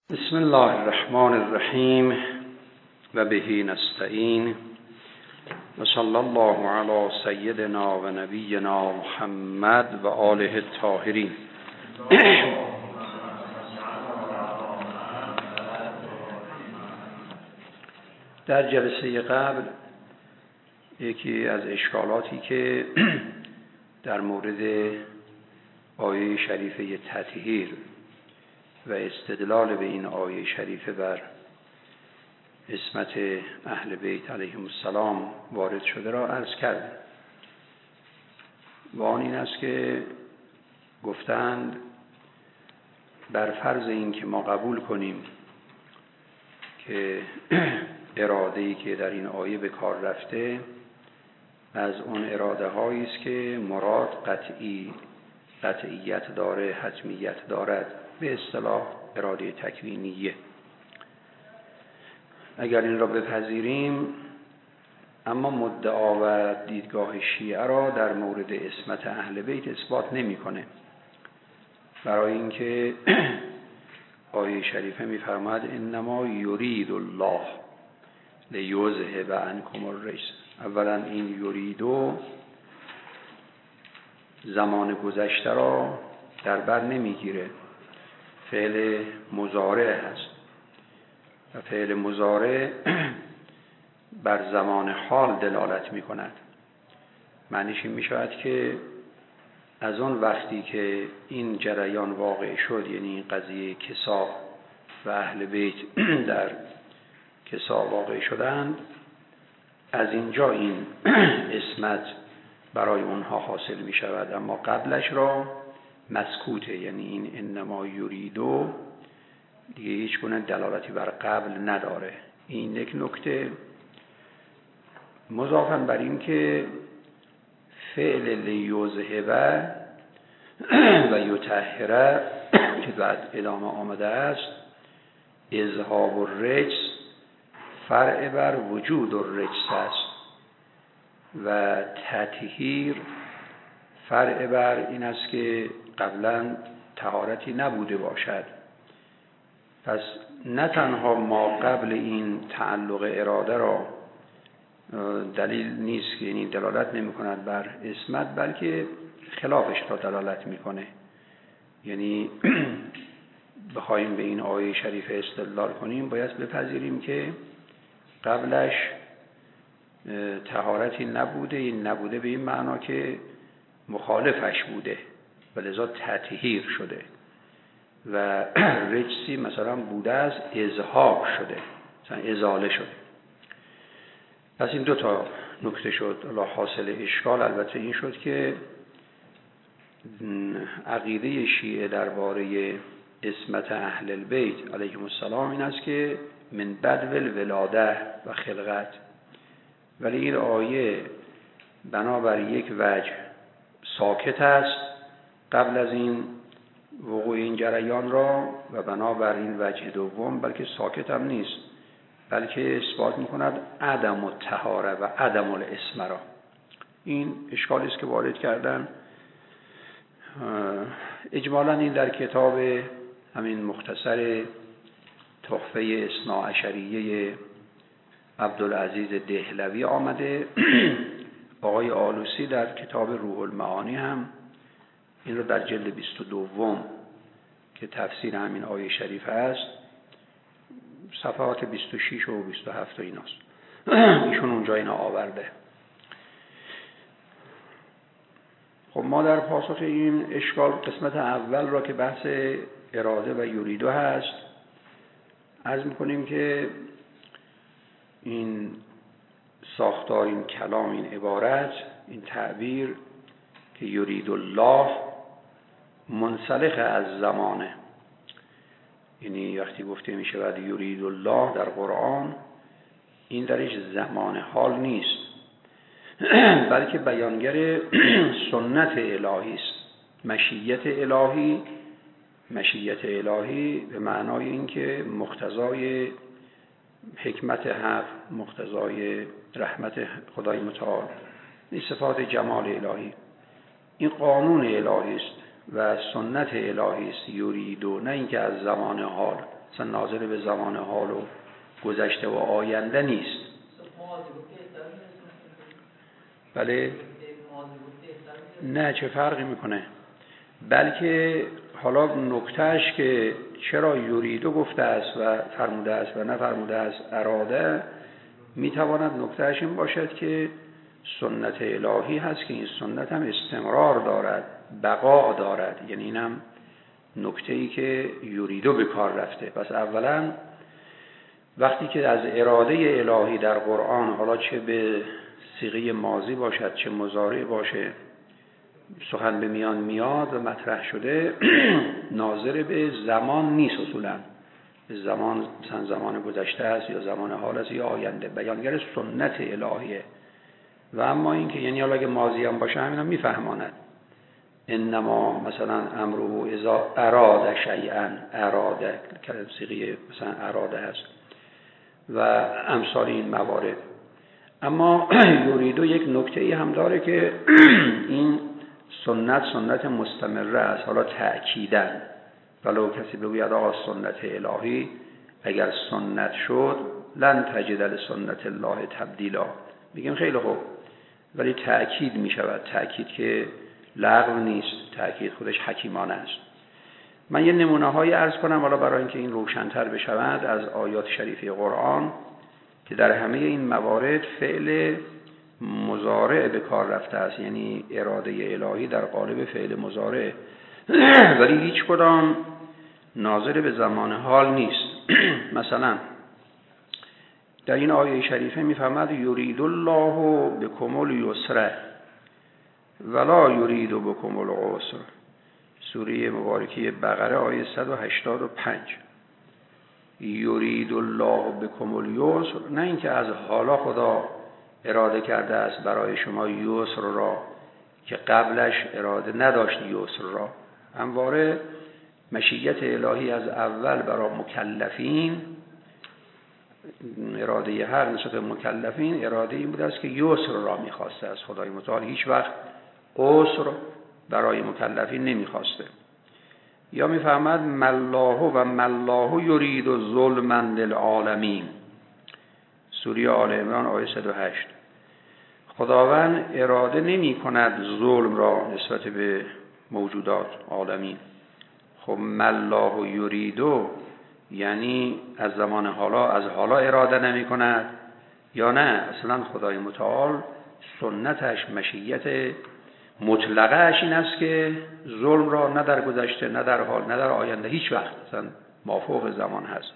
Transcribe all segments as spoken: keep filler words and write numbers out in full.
بسم الله الرحمن الرحیم و به نستعین و صلی الله علی سیدنا و نبینا محمد و آله الطاهرین. در جلسه قبل یکی از اشکالاتی که در مورد آیه شریفه تطهیر و استدلال به این آیه شریفه بر عصمت اهل بیت علیهم السلام وارد شده را عرض کردم و آن این است که گفتند بر فرض این که ما قبول کنیم که اراده‌ای که در این آیه به کار رفته از اون اراده هایی است که مراد قطعی قطعیت داره، حتمیت دارد، به اصطلاح اراده تکوینیه. اگر این را بپذیریم، اما مدعا و دیدگاه شیعه را در مورد عصمت اهل بیت اثبات نمی‌کنه، برای اینکه آیه شریفه می‌فرماید انما یرید الله لیذهب عنکم الرجس. اولا این یریدو زمان گذشته را در بر نمیگیره، فعل مضارع هست و فعل مضارع بر زمان حال دلالت می کند. معنیش این می شود که از اون وقتی که این جریان واقع شد، یعنی این قضیه کسا و اهل بیت در کسا واقع شدند، از اینجا این عصمت برای اونها حاصل می شود، اما قبلش را مسکوته، یعنی این انما یریدو دیگه هیچ گونه دلالتی بر قبل نداره. این یک نکته. مضافاً بر این که فعل لیذهب و یطهر که بعد ادامه آمده است، اذهاب الرجس فرع بر وجود الرجس است و تطهیر فرع بر این است که قبلا طهارتی نبوده باشد. پس نه تنها ما قبل این تعلق اراده را دلیل نیست که یعنی دلالت نمی کند بر عصمت، بلکه خلافش را دلالت می کنه. یعنی بخوایم به این آیه شریف استدلال کنیم، باید بپذیریم که قبلش طهارتی نبوده. این نبوده به این معنا که مخالفش بوده و لذا تطهیر شده، و رجسی مثلا بوده از اذهاب شده، مثلا ازاله شده. پس این دو تا نکته شد. الله حاصل اشکال البته این شد که عقیده شیعه درباره عصمت اهل البیت علیهم السلام این است که من بدو الولاده و خلقت، ولی این آیه بنابر یک وجه ساکت است قبل از این وقوع این جریان را، و بنابر این وجه دوم بلکه ساکت هم نیست، بلکه اثبات می‌کند عدم الطهاره و عدم العصمه را. این اشکالی است که وارد کردن. اجمالاً این در کتاب همین مختصر تحفه اثناعشریه عبدالعزیز دهلوی آمده. آقای آلوسی در کتاب روح المعانی هم این رو در جلد بیست و دو که تفسیر همین آیه شریف است، صفحات بیست و شش و بیست و هفت ایناست، ایشون اونجا اینا آورده. خب ما در پاسخ این اشکال قسمت اول را که بحث اراده و یریدو هست عرض می‌کنیم که این ساختار، این کلام، این عبارت، این تعبیر که یرید الله منسلخ از زمانه، یعنی وقتی گفته میشه بعد یرید الله در قرآن، این درش زمان حال نیست، بلکه بیانگر سنت الهی است. مشیت الهی، مشیت الهی به معنای این که مقتضای حکمت حق، مقتضای رحمت خدای متعال، این صفات جمال الهی، این قانون الهی است و سنت الهی است. یریدو، نه اینکه از زمان حال مثلا ناظر به زمان حال و گذشته و آینده نیست. بله نه چه فرقی میکنه، بلکه حالا نکتهش که چرا یریدو گفته است و فرموده است و نفرموده است اراده، میتواند نکتهش این باشد که سنت الهی هست که این سنت هم استمرار دارد، بقا دارد. یعنی اینم نکته‌ای که یریدو به کار رفته. پس اولا وقتی که از اراده الهی در قرآن، حالا چه به صیغه ماضی باشد چه مضارع باشه، سخن به میان میاد و مطرح شده، ناظر به زمان نیست اصولا. زمان مثلا زمان گذشته است یا زمان حال است یا آینده، بیانگر سنت الهیه. و اما این که یعنی حالا اگه ماضی هم باشه همین هم میفهماند. انما مثلا امره اذا اراد شیئا، اراده که صیغه مثلا اراده هست و امثال این موارد. اما یریدو یک نکته‌ای هم داره که این سنت سنت مستمره است، حالا تأکیداً. ولو کسی بگوید آقا سنت الهی اگر سنت شد لن تجد لسنت الله تبدیلا، میگیم خیلی خوب، ولی تأکید میشود، تأکید که لغو نیست، تأکید خودش حکیمانه است. من یه نمونه هایی عرض کنم حالا برای اینکه این روشن‌تر بشود از آیات شریفه قرآن که در همه این موارد فعل مضارع به کار رفته است، یعنی اراده الهی در قالب فعل مضارع، ولی هیچ کدام ناظر به زمان حال نیست. مثلا در این آیه شریفه میفرماد یرید الله بکم الیسر ولا یرید بکم العسر، سوره مبارکه بقره آیه صد و هشتاد و پنج. یرید الله بکم الیسر، نه اینکه از حالا خدا اراده کرده است برای شما یسر را که قبلش اراده نداشت یسر را. همواره مشیت الهی از اول برای مکلفین، اراده هر نسبت مکلفین اراده این بوده است که یسر را میخواسته از خدای متعال، هیچ وقت عسر برای مکلفین نمیخواسته. یا میفهمد ملاه و ملاه یرید ظلما للعالمین، سوره آل عمران آیه صد و هشت. خداوند اراده نمی کند ظلم را نسبت به موجودات عالمین. خب ملاه یریدو یعنی از زمان حالا از حالا اراده نمی کند یا نه اصلا خدای متعال سنتش مشیت مطلقه اش این است که ظلم را نه در گذشته نه در حال نه در آینده هیچ وقت اصلا مافوق زمان هست.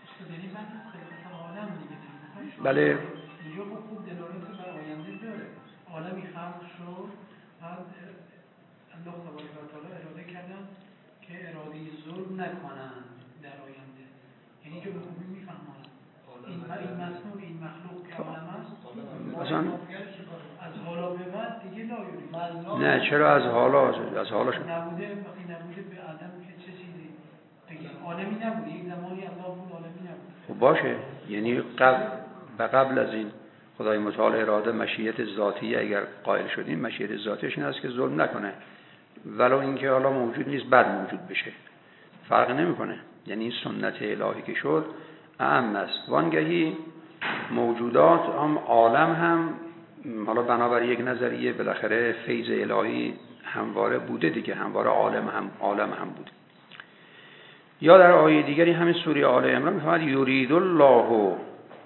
بله اینجا خوب دلالت بر آینده داره. عالمی خلق شد، بعد الله تبارک و تعالی اراده کردن که اراده ظلم نکنند در آینده. یعنی که به خوبی میفهمن این این مسنون این مخلوق که عالم است اصلا از حالا به بعد دیگه لا یرید. نه چرا از حالا از حالا شد نبوده، وقتی نبوده به آدم که چه چیزی بگیم عالمی نبوده، یک زمانی الله بود عالمی نبود. خب باشه، یعنی قبل و قبل از این خدای متعال اراده مشیت ذاتی اگر قائل شدیم مشیت ذاتیش این است که ظلم نکنه، ولو اینکه حالا موجود نیست بعد موجود بشه فرق نمیکنه. یعنی این سنت الهی که شد اعم است. وانگهی موجودات هم عالم هم حالا بنابر یک نظریه بالاخره فیض الهی همواره بوده دیگه، همواره عالم هم عالم هم بوده. یا در آیه دیگری همین سوره آل عمران میفرماد یرید الله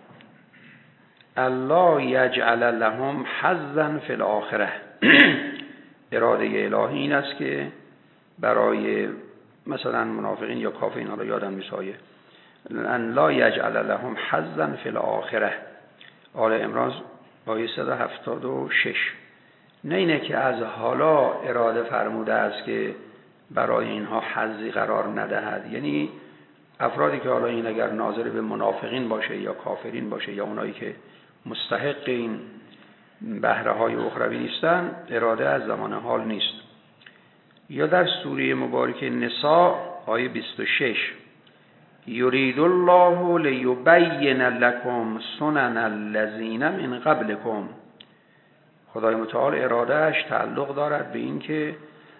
الله یجعل لهم حظا فی الاخره. اراده الهی این است که برای مثلا منافقین یا کافرین، حالا یادم میسایه، ان لا یجعل لهم حظا فی الاخره، آل عمران آیه صد و هفتاد و شش. نه اینه که از حالا اراده فرموده است که برای اینها حظی قرار ندهد، یعنی افرادی که حالا این اگر ناظر به منافقین باشه یا کافرین باشه یا اونایی که مستحق این بهره های اخروی نیستن، اراده از زمان حال نیست. یا در سوره مبارکه نساء آیه بیست و شش یرید الله لیبین لکم سنن الذین من قبلکم، خدای متعال ارادهش تعلق دارد به این که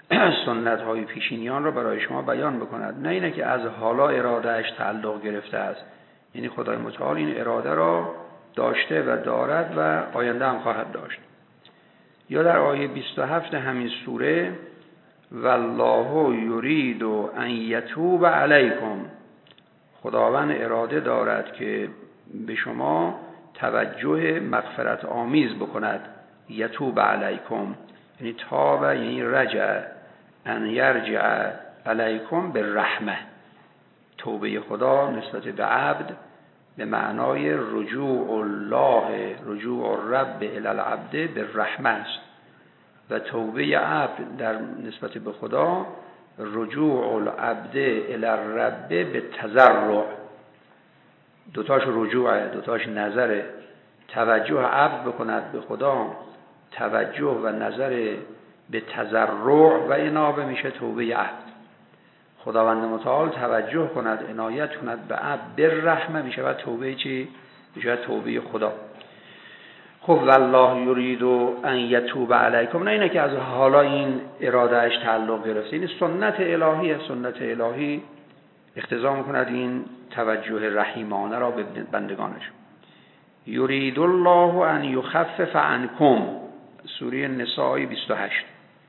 سنت های پیشینیان را برای شما بیان بکند، نه اینه که از حالا ارادهش تعلق گرفته است. یعنی خدای متعال این اراده را داشته و دارد و آینده هم خواهد داشت. یا در آیه بیست و هفت همین سوره والله یرید ان یتوب علیکم، خداوند اراده دارد که به شما توجه مغفرت آمیز بکند. یتوب علیکم یعنی تاب یعنی رجع، ان یرجع علیکم بالرحمه، توبه خدا نسبت به عبد به معنای رجوع الله، رجوع الرب الی العبد بالرحمه است و توبه عبد در نسبت به خدا رجوع العبد الی الرب بالتضرع. دوتاش رجوعه، دوتاش نظره. توجه عبد بکند به خدا، توجه و نظر به تضرع و انابه میشه توبه عبد. خداوند متعال توجه کند، عنایت کند به عبد بالرحمه میشه و توبه چی؟ میشه توبه خدا. خب والله یرید ان یتوب علیکم، نه اینه که از حالا این ارادهش تعلق گرفته، این سنت الهی، سنت الهی اقتضا میکند این توجه رحیمانه را به بندگانش. یرید الله ان یخفف عنکم، سوره نساء بیست و هشت.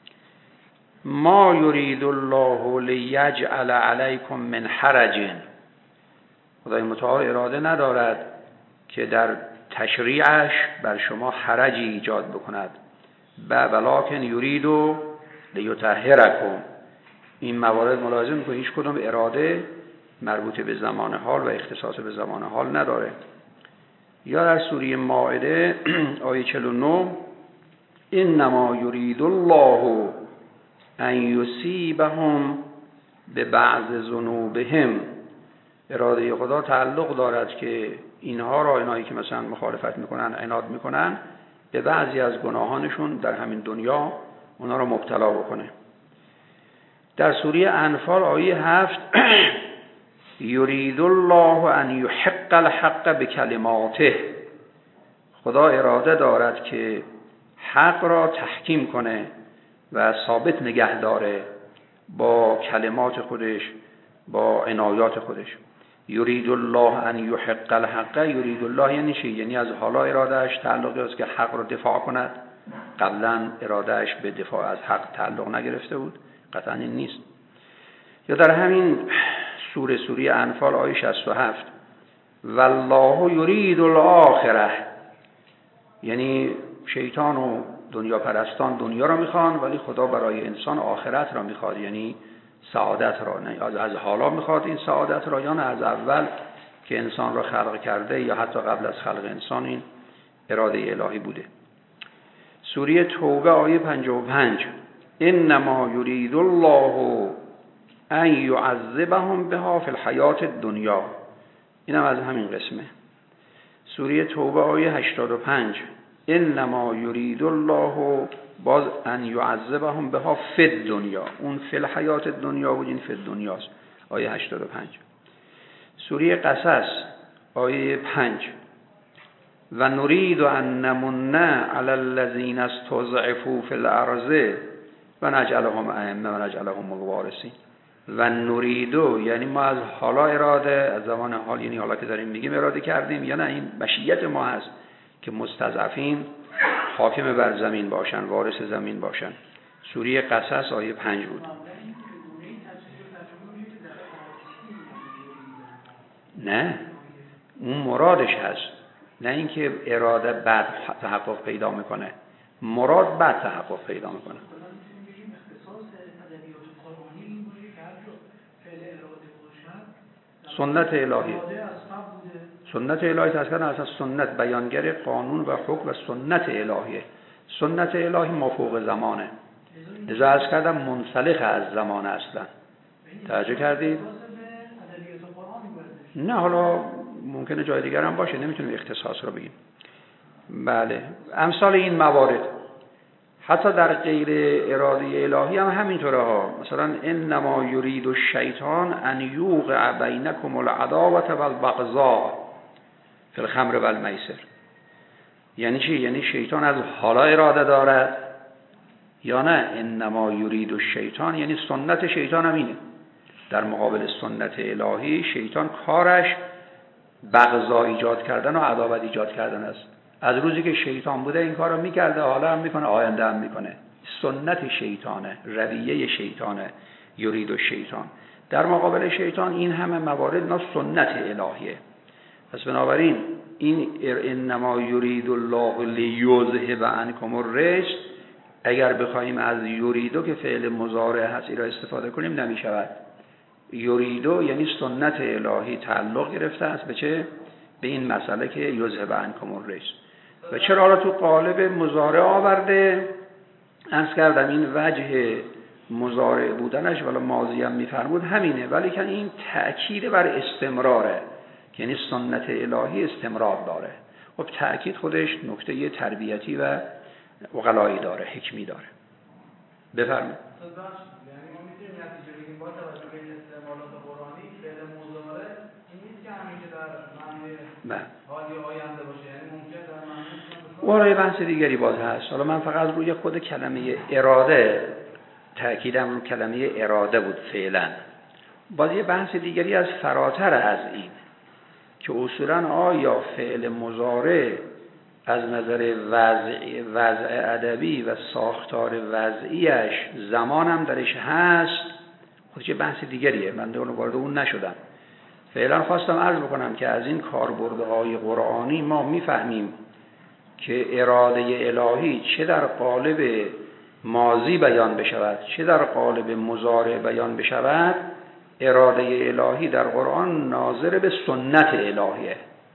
ما یرید الله لیجعل علیکم من حرج، خدای متعال اراده ندارد که در تشریعش بر شما حرجی ایجاد بکند. ولکن یرید لیطهرکم، این موارد ملاحظه میکنید هیچ کدوم اراده مربوط به زمان حال و اختصاص به زمان حال نداره. یا در سوره مائده آیه چهل و نه انما یرید الله ان یصیبهم ببعض ذنوبهم، اراده خدا تعلق دارد که اینها را، اینایی که مثلا مخالفت میکنن، عناد میکنن، به بعضی از گناهانشون در همین دنیا اونا را مبتلا بکنه. در سوره انفال آیه هفت یرید الله ان یحق الحق بکلماته، خدا اراده دارد که حق را تحکیم کنه و ثابت نگه داره با کلمات خودش، با عنایات خودش. یرید الله ان یحق الحق، یرید الله یعنی چی؟ یعنی از حالا ارادهش تعلق است که حق را دفاع کند. قبلا ارادهش به دفاع از حق تعلق نگرفته بود، قطعا این نیست. یا در همین سوره سوره انفال آیه شصت و هفت والله یرید الاخره، یعنی شیطان و دنیا پرستان دنیا را میخوان ولی خدا برای انسان آخرت را میخواد، یعنی سعادت را. نه از, از حالا میخواد این سعادت را، یا نه از اول که انسان را خلق کرده یا حتی قبل از خلق انسان این اراده الهی بوده. سوره توبه آیه پنجاه و پنج انما یرید الله ان یعذبهم بها فی الحیات الدنیا، اینم از همین قسمه. سوره توبه آیه هشتاد و پنج انما یرید الله باز ان یعذبهم بها فی الدنیا، اون فی الحیات الدنیا بود، این فی الدنیاست، آیه هشتاد و پنج. سوره قصص آیه پنج و نرید ان نمن علی الذین استضعفوا فی الارض و نجعلهم ائمه و نجعلهم الوارثین. و نریدو یعنی ما از حالا اراده، از زمان حال یعنی حالا که داریم میگیم اراده کردیم، یا نه این مشیت ما هست که مستضعفین حاکم بر زمین باشن، وارث زمین باشن. سوره قصص آیه پنج بود. نه اون مرادش هست، نه اینکه اراده بعد تحقق پیدا میکنه، مراد بعد تحقق پیدا میکنه. سنت الهی، سنت الهی تذکر از سنت بیانگر قانون و حکم و سنت الهیه. سنت الهی مافوق زمانه، لذا از کردم منسلخ از زمان اصلا. توجه کردید؟ نه حالا ممکنه جای دیگر هم باشه، نمیتونیم اختصاص رو بگیم. بله امثال این موارد حتی در غیر اراده الهی هم همینطوره ها. مثلا انما یرید الشیطان ان یوقع بینکم العداوة والبغضاء فی الخمر والمیسر. یعنی چی؟ یعنی شیطان از حالا اراده دارد یا نه انما یرید الشیطان، یعنی سنت شیطان هم اینه. در مقابل سنت الهی شیطان کارش بغضا ایجاد کردن و عداوت ایجاد کردن است. از روزی که شیطان بوده این کار رو میکرده، حالا هم میکنه، آینده هم میکنه. سنت شیطانه، رویه شیطانه، یرید الشیطان. در مقابل شیطان این همه موارد نا سنت الهیه. پس بنابراین این انما یرید الله لیذهب عنکم الرجس، اگر بخوایم از یریدو که فعل مضارع هست این را استفاده کنیم نمیشود. یریدو یعنی سنت الهی تعلق گرفته است به چه؟ به این مسئله که یذهب عنکم الرجس. و چرا را تو قالب مضارع آورده؟ عرض کردم این وجه مضارع بودنش ولی ماضی هم میفرمود همینه، ولی که این تأکید بر استمراره، یعنی سنت الهی استمرار داره. خب تأکید خودش نکته تربیتی و عقلایی داره، حکمی داره. بفرمایید. یعنی ما میتونیم نتیجه بگیریم با توجه به این استعمالات قرآنی فعل مضارع این نیست که همیشه در معنی حالی آینده باشه، یعنی ممکن در معنی اون بحث دیگری باز هست. حالا من فقط روی خود کلمه اراده تأکیدم رو کلمه اراده بود فعلا. باز یه بحث دیگری از فراتر از این که اصولاً آیا فعل مضارع از نظر وضع وضع ادبی و ساختار وضعیش زمان هم درش هست، خودش یه بحث دیگریه، من دیگه وارد اون نشدم. فعلا خواستم عرض بکنم که از این کاربردهای قرآنی ما میفهمیم که اراده الهی چه در قالب ماضی بیان بشود چه در قالب مضارع بیان بشود، اراده الهی در قرآن ناظر به سنت الهیه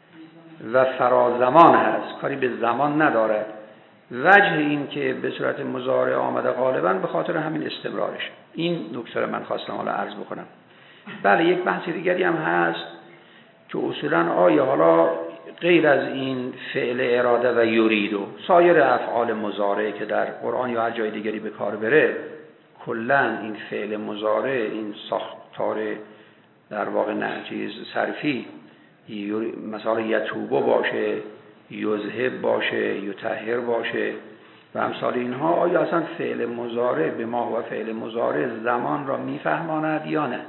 و فرازمان هست، کاری به زمان نداره. وجه این که به صورت مضارع آمده غالبا به خاطر همین استمرارش. این نکته من خواستم حالا عرض بکنم. بله یک بحث دیگری هم هست که اصولا آیا حالا غیر از این فعل اراده و یریدو سایر افعال مضارع که در قرآن یا هر جای دیگری به کار بره، کلا این فعل مضارع این ساختار در واقع نحوی صرفی مثلا یتوبه باشه، یذهب باشه، یطهر باشه و امثال اینها، آیا اصلا فعل مضارع به ما و فعل مضارع زمان را میفهماند یا نه؟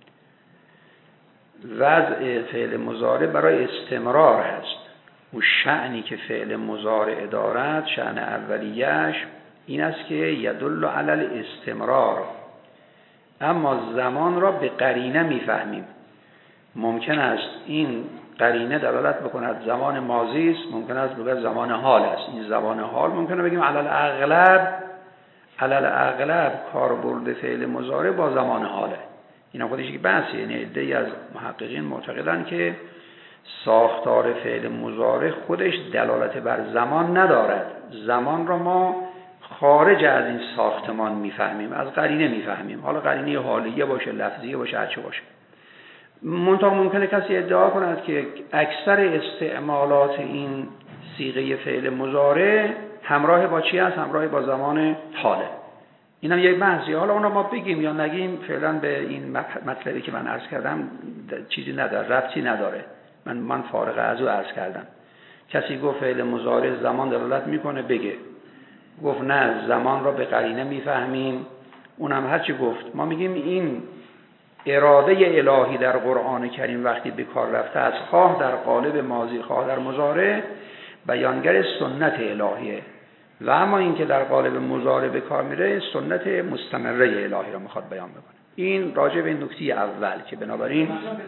وضع فعل مضارع برای استمرار هست و شأنی که فعل مضارع دارد، شأن اولیش این است که یدل علی الاستمرار، اما زمان را به قرینه میفهمیم. ممکن است این قرینه دلالت بکند زمان ماضی است، ممکن است بگه زمان حال است. این زمان حال ممکنه بگیم علی الاغلب علی الاغلب کاربرد فعل مضارع با زمان حاله. اینا خودش یک بحثه. یعنی عده‌ای از محققین معتقدن که ساختار فعل مضارع خودش دلالت بر زمان ندارد، زمان را ما خارج از این ساختمان میفهمیم، از قرینه میفهمیم، حالا قرینه حالیه باشه، لفظیه باشه، هر چه باشه. منتها ممکنه کسی ادعا کند که اکثر استعمالات این صیغه فعل مضارع همراه با چی است؟ همراه با زمان حاله. اینم یک بحثی. حالا اونو ما بگیم یا نگیم فعلا به این مطلبی که من عرض کردم چیزی نداره، ربطی نداره. من من فارغ از او عرض کردم. کسی گفت فعل مضارع زمان دلالت میکنه بگه، گفت نه زمان را به قرینه میفهمیم، اونم هر چی گفت. ما میگیم این اراده الهی در قرآن کریم وقتی به کار رفته است، خواه در قالب ماضی خواه در مضارع، بیانگر سنت الهیه. و اما این که در قالب مضارع به کار میره سنت مستمره الهی را میخواد بیان بکنه. این راجع به این نکته اول که بنابراین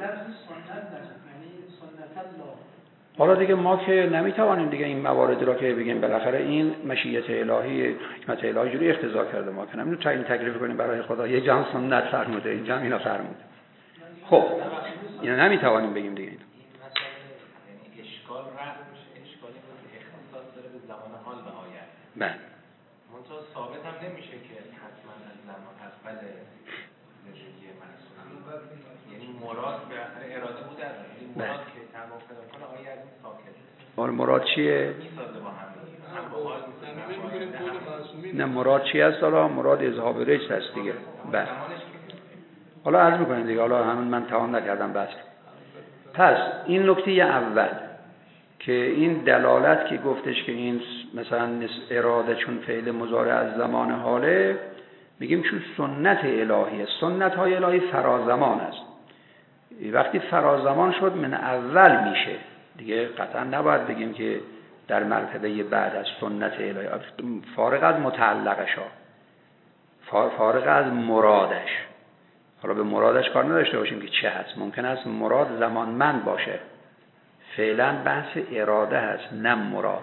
حالا دیگه ما که نمیتوانیم دیگه این موارد را که بگیم بالاخره این مشیت الهی، حکمت الهی جوری اقتضا کرده، ما که نمیتونیم تعیین تکلیف کنیم برای خدا یه جمع سنت فرموده این جمع اینا فرموده. خب اینا نمیتوانیم بگیم دیگه. این یعنی اشکال رفع میشه، اشکالی که اختصاص داره به زمان حال و آینده. بله. منتها ثابت هم نمیشه که حتما از زمان از بعد زندگی معصوم، یعنی مراد به اثر اراده بوده، یعنی مراد که تمام کنه آیا از این ساکت. حالا مراد چیه؟ میسازه با هم. هم با حال میسازه. نه مراد چی است؟ حالا مراد اذهاب رجس است دیگه. بله. حالا عرض میکنیم دیگه، حالا همون من تمام نکردم بس. پس این نکته اول که این دلالت که گفتش که این مثلا اراده چون فعل مضارع از زمان حاله، میگیم چون سنت الهیه. سنت های الهی فرازمان است. وقتی فرازمان شد من اول میشه دیگه، قطعا نباید بگیم که در مرتبه بعد از سنت الهی، فارغ از متعلقش ها، فارغ از مرادش. حالا به مرادش کار نداشته باشیم که چه هست، ممکن است مراد زمانمند باشه. فعلا بحث اراده هست نه مراد.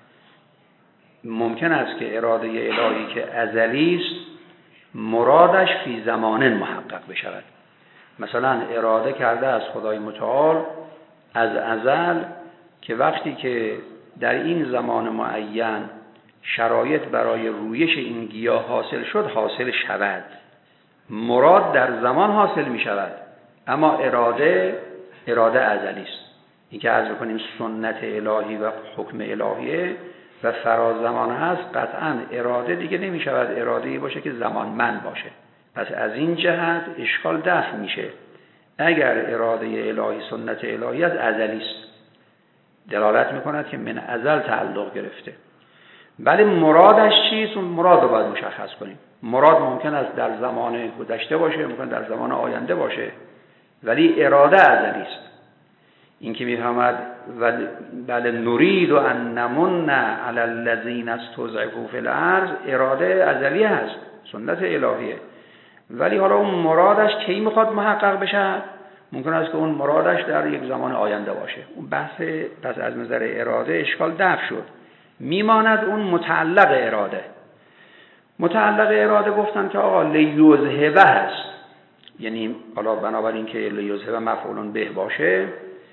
ممکن است که اراده الهی که ازلی است مرادش فی زمان محقق بشود. مثلا اراده کرده از خدای متعال از ازل که وقتی که در این زمان معین شرایط برای رویش این گیاه حاصل شد حاصل شود. مراد در زمان حاصل می شود، اما اراده اراده ازلی است. این که عرض کنیم سنت الهی و حکم الهیه و فرازمان هست، قطعا اراده دیگه نمی شود اراده‌ای باشه که زمانمند باشه. پس از این جهت اشکال دفع میشه. اگر اراده الهی سنت الهی از ازلی است، دلالت میکند که من ازل تعلق گرفته. ولی مرادش چیست؟ اون مراد رو باید مشخص کنیم. مراد ممکن است در زمان گذشته باشه، ممکن در زمان آینده باشه، ولی اراده ازلی است. این که میفهمد بله نرید و ان نمن علی الذین استضعفوا فی الارض، اراده ازلی هست، سنت الهیه. ولی حالا اون مرادش کی میخواد محقق بشه؟ ممکن است که اون مرادش در یک زمان آینده باشه. اون بحث پس از نظر اراده اشکال دفع شد. میماند اون متعلق اراده. متعلق اراده گفتن که آقا لیذهبه هست، یعنی حالا بنابراین که لیذهبه مفعول به باشه،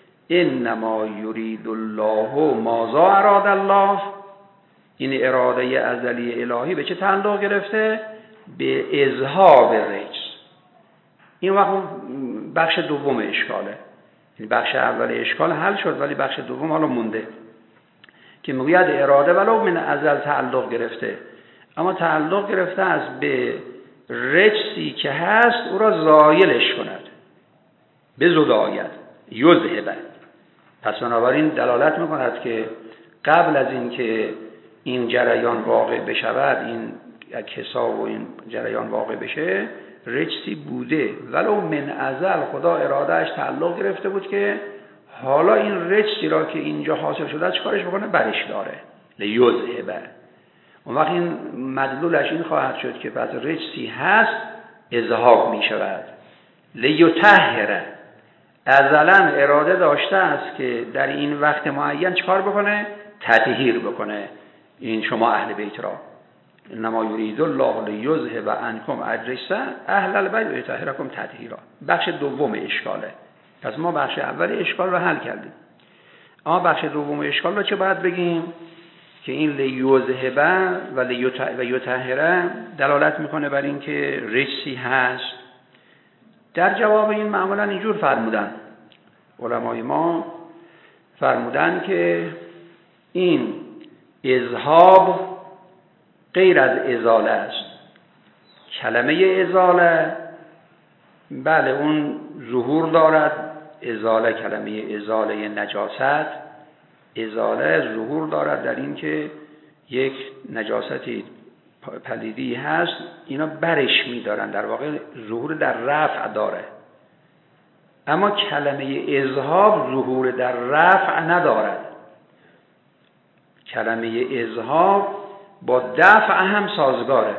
انما یرید الله ماذا اراد الله، این اراده ازلی الهی به چه تعلق گرفته؟ به اذهاب رجس. این وقت بخش دوم اشکاله. این بخش اول اشکال حل شد، ولی بخش دوم حالا مونده که میگوید اراده ولو من ازل تعلق گرفته، اما تعلق گرفته از به رجسی که هست او را زایلش کند، به زداید یذهب. پس بنابراین دلالت میکند که قبل از این که این جریان واقع بشود، این کسا و این جریان واقع بشه، رجسی بوده، ولو من ازل خدا ارادهش تعلق گرفته بود که حالا این رجسی را که اینجا حاصل شده چیکارش بکنه؟ برش داره، لیذهب. اون وقت این مدلولش این خواهد شد که پس رجسی هست اذهاب می شود. لیطهر، ازلا اراده داشته است که در این وقت معین چیکار بکنه؟ تطهیر بکنه. این شما اهل بیت را، انما یرید الله لیذهب عنکم الرجس اهل البیت و یطهرکم تطهیرا. بخش دوم اشکاله. پس ما بخش اول اشکال رو حل کردیم، اما بخش دوم اشکال رو چه باید بگیم؟ که این لیذهب و لیطهر دلالت میکنه بر این که رجسی هست. در جواب این معمولا اینجور فرمودن علمای ما، فرمودن که این اذهاب غیر از ازاله است. کلمه ازاله بله اون ظهور دارد، ازاله کلمه ازاله نجاست، ازاله ظهور دارد در این که یک نجاستی پلیدی هست اینا برش می‌دارن، در واقع ظهور در رفع داره. اما کلمه اذهاب ظهور در رفع ندارد. کلمه اذهاب با دفع هم سازگاره.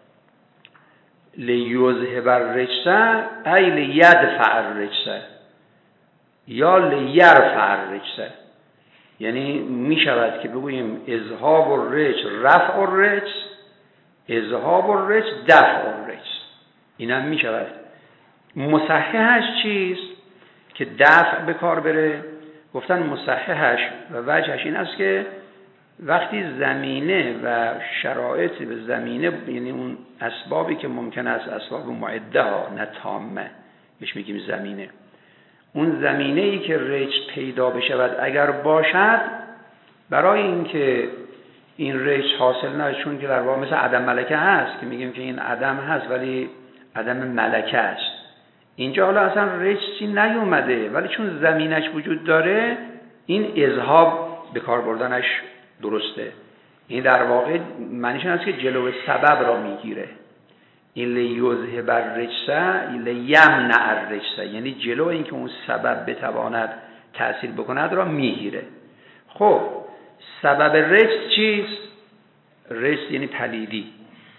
لیذهب الرجس ای لیدفع الرجس یا لیرفع الرجس، یعنی می شود که بگوییم اذهاب الرجس رفع الرجس، اذهاب الرجس دفع الرجس. این هم می شود. مصححش چیست که دفع به کار بره؟ گفتن مصححش و وجهش این است که وقتی زمینه و شرایط به زمینه، یعنی اون اسبابی که ممکن است اسباب معده ها نه تامه بهش میگیم زمینه، اون زمینه ای که رجس پیدا بشود اگر باشد، برای اینکه این رجس حاصل نشه، چون که در واقع مثل عدم ملکه هست که میگیم که این عدم هست ولی عدم ملکه است. اینجا حالا اصلا رجسی نیومده، ولی چون زمینش وجود داره این اذهاب به کار بردنش درسته. این در واقع معنیش این است که جلو سبب را میگیره. این لیذهب الرجس لیمنع الرجس، یعنی جلو این که اون سبب بتواند تأثیر بکند را میگیره. خب سبب رجس چیست؟ رجس یعنی پلیدی،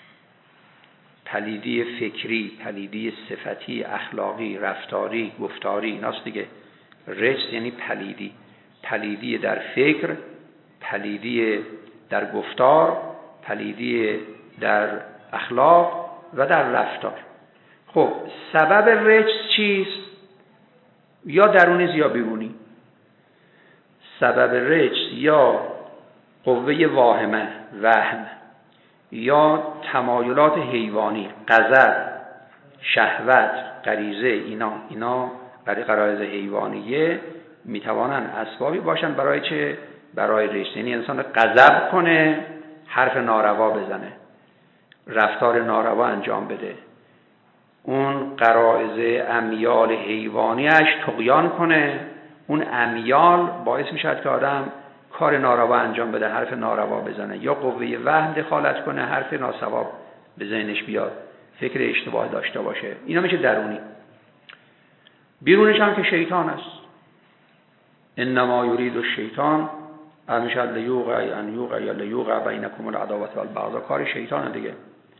پلیدی فکری، پلیدی صفتی، اخلاقی، رفتاری، گفتاری، ایناست دیگه. رجس یعنی پلیدی، پلیدی در فکر، پلیدی در گفتار، پلیدی در اخلاق و در رفتار. خب سبب رجس چیست؟ یا درونی یا بیرونی. سبب رجس یا قوه واهمه، وهم، یا تمایلات حیوانی، غضب، شهوت، غریزه، اینا اینا برای غرایز حیوانیه میتوانن اسبابی باشن برای چه؟ برای رجس. یعنی انسان غضب کنه، حرف ناروا بزنه، رفتار ناروا انجام بده، اون غرایز امیال حیوانیش طغیان کنه، اون امیال باعث میشه که آدم کار ناروا انجام بده، حرف ناروا بزنه، یا قوه وهم دخالت کنه، حرف ناصواب به ذهنش بیاد، فکر اشتباه داشته باشه. اینا میشه درونی. بیرونش هم که شیطان است. انما یرید الشیطان ان یشد لیوقع ان یوقع یا لیوقع بینکم العداوة والبغضاء. کار شیطانه دیگه.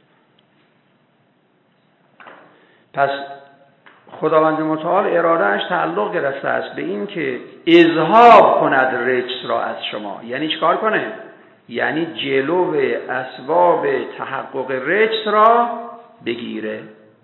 پس خداوند متعال ارادهش تعلق گرفته است به این که اذهاب کند رجس را از شما. یعنی چیکار کنه؟ یعنی جلو اسباب تحقق رجس را بگیره.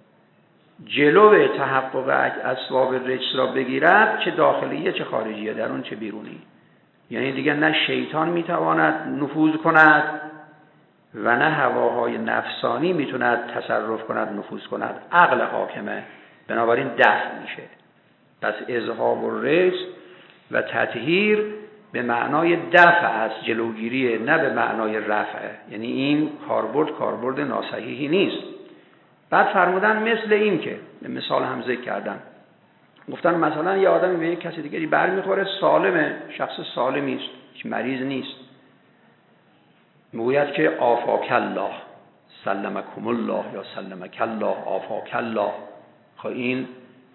جلو تحقق اسباب رجس را بگیرد، چه داخلیه چه خارجیه، درون چه بیرونی. یعنی دیگه نه شیطان میتواند نفوذ کند و نه هواهای نفسانی میتوند تصرف کند، نفوذ کند. عقل حاکمه، بنابراین دفع میشه. پس اذهاب الرجس و تطهیر به معنای دفع است، جلوگیریه، نه به معنای رفع. یعنی این کاربرد کاربرد ناصحیحی نیست. بعد فرمودن مثل این که مثال هم ذکر کردن، گفتن مثلا یه آدمی به یک کسی دیگری برمیخوره، سالمه، شخص سالمی است، هیچ مریض نیست، میگوید که آفاک الله، سلمکم الله یا سلمک الله، آفاک الله. خب این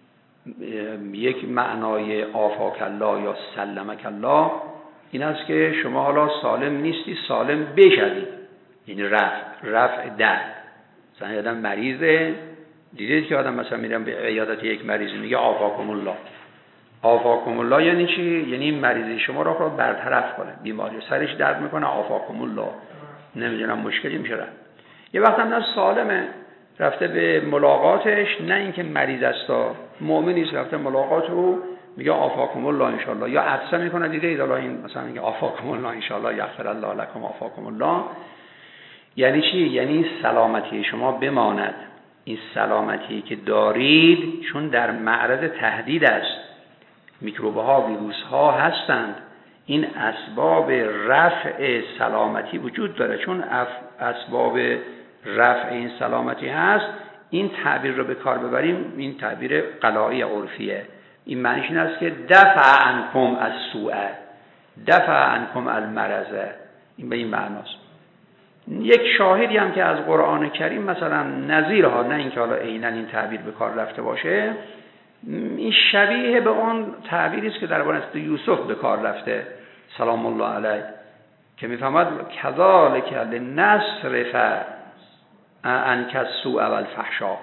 یک معنای آفاک الله یا سلمک الله این است که شما حالا سالم نیستی، سالم بشوید. یعنی رفع رفع درد. مثلا آدم مریضه، دیدید که آدم مثلا میرم به عیادت یک مریض میگه آفاکم الله. آفاکم الله یعنی چی؟ یعنی مریضی شما را خود برطرف کنه، بیماری سرش درد میکنه، آفاکم الله، نمیدونم مشکلی میشه رفت. یه وقت هم نه سالمه، رفته به ملاقاتش، نه اینکه مریض است، مؤمنی است، رفته ملاقات رو میگه آفاکم الله ان شاء الله، یا عطسه میکنه، دیده اید الان این مثلا میگه آفاکم الله ان شاء الله یغفر الله لكم آفاکم الله. یعنی چی؟ یعنی سلامتی شما بماند. این سلامتی که دارید چون در معرض تهدید است، میکروب ها، ویروس ها هستند، این اسباب رفع سلامتی وجود داره. چون اسباب رفع این سلامتی هست، این تعبیر رو به کار ببریم، این تعبیر قلایی عرفیه. این معنیش این است که دفع عنکم السوء، دفع عنکم المرض. این به این معناست. یک شاهدی هم که از قرآن کریم مثلا نظیرها، نه اینکه حالا عیناً این تعبیر به کار رفته باشه، این شبیه به اون تعبیری است که درباره یوسف به کار رفته سلام الله علیه، که میفهمد کذالک لنصرف عنک السوء والفحشاء.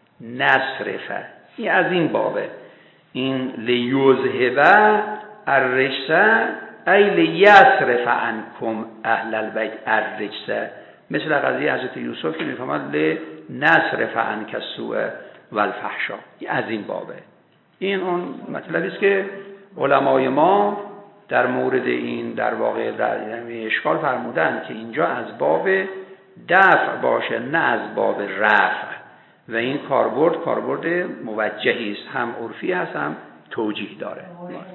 نصرف این از این بابه، این لیذهب الرجس ای لیصرف عنکم اهل البیت الرجس، مثل قضیه حضرت یوسف که میفهمد لنصرف عنک السوء والفحشاء. از این بابه. این اون مطلبی است که علمای ما در مورد این در واقع در اشکال فرمودن که اینجا از باب دفع باشه، نه از باب رفع. و این کاربرد کاربرد موجهی است، هم عرفی هست هم توجیه داره.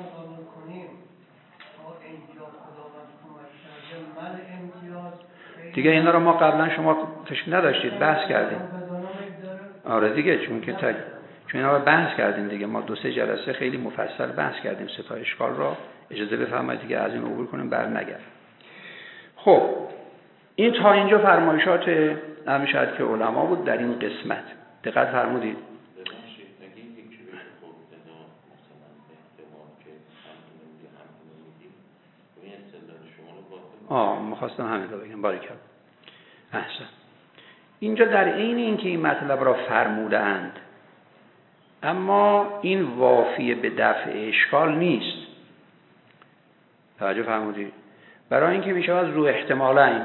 دیگه اینا رو ما قبلا شما تشکیل نداشتید، بحث کردیم. آره دیگه، چون که تک چون اینا رو بحث کردیم دیگه، ما دو سه جلسه خیلی مفصل بحث کردیم سه تا اشکال را. اجازه بفرمایید دیگه از این عبور کنیم بر نگرد. خب این تا اینجا فرمایشات نمیشد که علما بود در این قسمت. دقت فرمودید؟ آه می‌خواستم همین رو بگم. باریکلا. احسن. اینجا در عین اینکه این مطلب را فرمودند، اما این وافی به دفع اشکال نیست. توجه فرمودید؟ برای اینکه میشه از رو احتمالین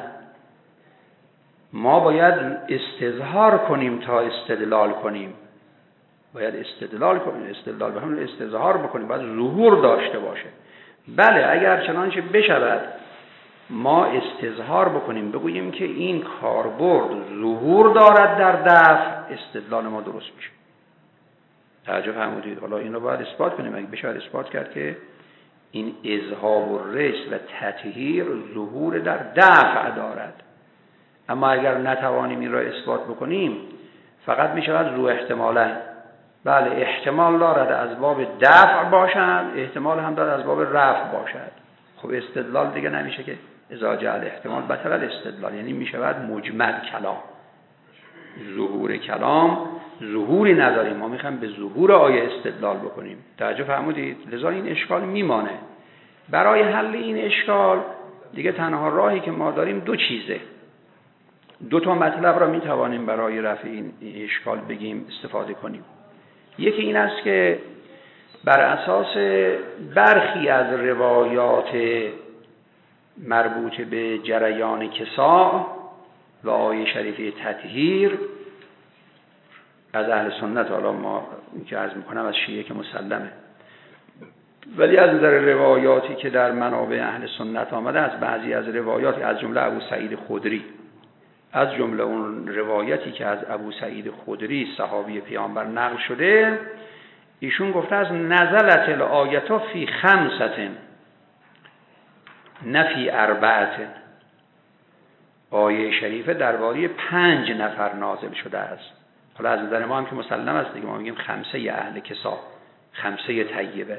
ما باید استظهار کنیم تا استدلال کنیم. باید استدلال کنیم، استدلال به همون استظهار بکنیم، باید ظهور داشته باشه. بله اگر چنانچه بشود ما استظهار بکنیم، بگوییم که این کاربرد ظهور دارد در دفع، استدلال ما درست میشه. توجه فرمودید؟ حالا اینو باید اثبات کنیم. اگه بشه اثبات کرد که این اذهاب و رس و تطهیر ظهور در دفع دارد. اما اگر نتوانیم این را اثبات بکنیم، فقط میشود رو احتمالین. بله احتمال دارد از باب دفع باشد، احتمال هم دارد از باب رفع باشد. خب استدلال دیگه نمیشه که اذا جعل احتمال بطل الاستدلال، یعنی میشود مجمل کلام. ظهور کلام ظهوری نداریم، ما میخوایم به ظهور آیه استدلال بکنیم. توجه فرمودید؟ لذا این اشکال میمانه. برای حل این اشکال دیگه تنها راهی که ما داریم دو چیزه. دو تا مطلب را میتوانیم برای رفع این اشکال بگیم استفاده کنیم. یکی این است که بر اساس برخی از روایات مربوط به جریان کساء و آیه شریفه تطهیر از اهل سنت، حالا ما که عرض میکنم از شیعه که مسلمه، ولی از نظر روایاتی که در منابع اهل سنت آمده، از بعضی از روایات، از جمله ابو سعید خدری، از جمله اون روایتی که از ابو سعید خدری صحابی پیامبر نقل شده، ایشون گفته از نزلت الآیت فی خمسة نه فی اربعة. آیه شریفه درباره پنج نفر نازل شده است. حالا از نظر ما هم که مسلم است دیگه، ما میگیم خمسه اهل کسا، خمسه طیبه.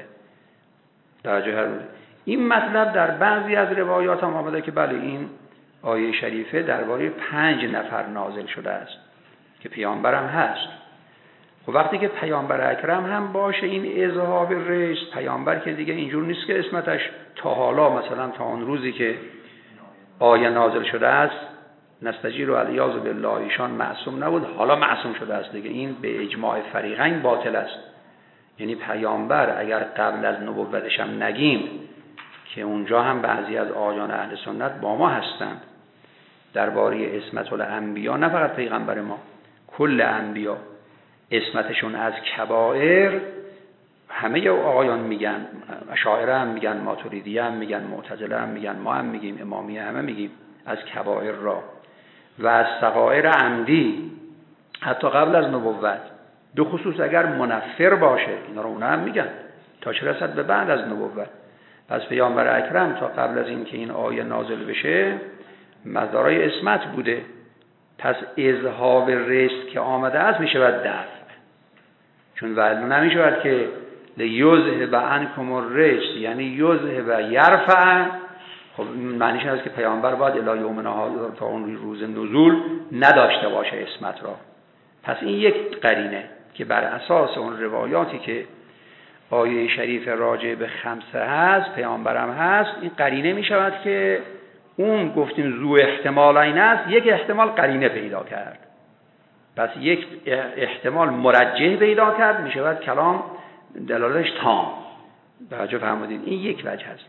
توجه این مطلب در بعضی از روایات هم آمده که بله این آیه شریفه درباره پنج نفر نازل شده است که پیامبر هم هست. خب وقتی که پیامبر اکرم هم باشه، این اذهاب رشت، پیامبر که دیگه اینجور نیست که اسمتش تا حالا مثلا تا اون روزی که آیه نازل شده است نستجیر و علیاذ بالله ایشان معصوم نبود، حالا معصوم شده است دیگه. این به اجماع فریقین باطل است. یعنی پیامبر اگر قبل از نبوتش هم نگیم که اونجا هم بعضی از آیان اهل سنت با ما هستند درباره عصمت الانبیا، نه فقط پیغمبر ما، کل انبیا عصمتشون از کبائر، همه آیان میگن، اشاعره هم میگن، ماتریدیه هم میگن، معتزله هم میگن، ما هم میگیم، امامیه همه میگیم از کبائر را و از صغائر عمدی حتی قبل از نبوت، به خصوص اگر منفر باشه، اینا رو اونا هم میگن تا چه رسد به بعد از نبوت. پس پیامبر اکرم تا قبل از این که این آیه نازل بشه مدارای عصمت بوده. پس اذهاب رست که آمده است میشه بعد دفع، چون وعده نمیشه که لیذهب عنکم الرجس، یعنی یذهب و یرفع. خب معنیش این است که پیامبر باید الی یومنا هذا تا اون روز نزول نداشته باشه عصمت را. پس این یک قرینه که بر اساس اون روایاتی که آیه شریف راجع به خمسه هست، پیامبرم هست، این قرینه می شود که اون گفتیم ذو احتمالین است، یک احتمال قرینه پیدا کرد. پس یک احتمال مرجح پیدا کرد، می شود کلام دلالتش تام. توجه فرمودید؟ این یک وجه هست.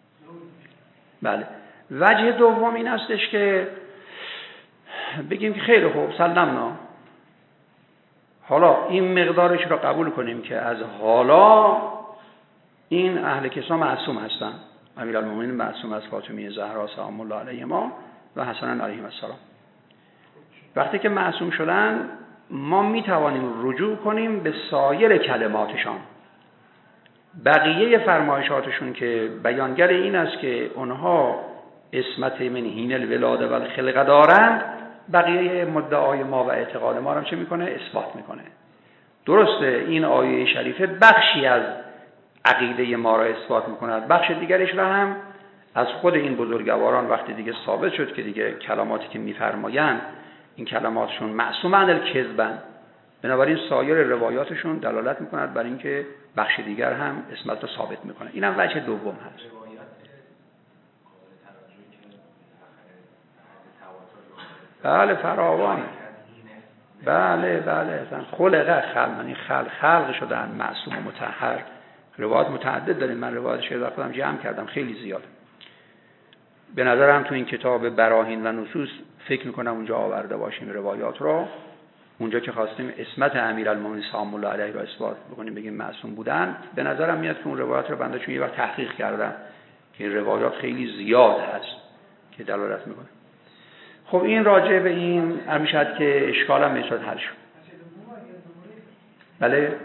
بله. وجه دوم این هستش که بگیم که خیلی خوب سلمنا، حالا این مقدارش را قبول کنیم که از حالا این اهل کسا معصوم هستن، امیرالمومنین معصوم از فاطمیه زهرا سلام الله علیهما و حسن علیهم السلام. وقتی که معصوم شدن ما می توانیم رجوع کنیم به سایر کلماتشان. بقیه فرمایشاتشون که بیانگر این است که اونها عصمت من حین الولاده و الخلقه دارند، بقیه مدعای ما و اعتقاد ما رو چه میکنه؟ اثبات میکنه. درسته این آیه شریفه بخشی از عقیده ما را اثبات میکند، بخش دیگرش را هم از خود این بزرگواران وقتی دیگه ثابت شد که دیگه کلماتی که میفرمایند این کلماتشون معصوم عن الکذبن، بنابراین سایر روایاتشون دلالت میکند بر اینکه بخش دیگر هم اسمت رو ثابت میکنه. اینم وجه دوم هست. بله فراوان، بله بله اصلا خلقه خلق، یعنی خلق خلق شدن معصوم و مطهر. روایات متعدد داریم، من روایاتش رو خودم جمع کردم خیلی زیاد. به نظرم تو این کتاب براهین و نصوص فکر میکنم اونجا آورده باشیم روایات رو، اونجا که خواستیم اسمت امیرالمومنین سلام الله علیه رو اثبات بکنیم بگیم معصوم بودن. به نظرم میاد که اون روایات رو بنده چون یه وقت تحقیق کردم که این روایات خیلی زیاد هست که دلالت میکنه. خب این راجع به این میشد که اشکالم میشد حل شد. بله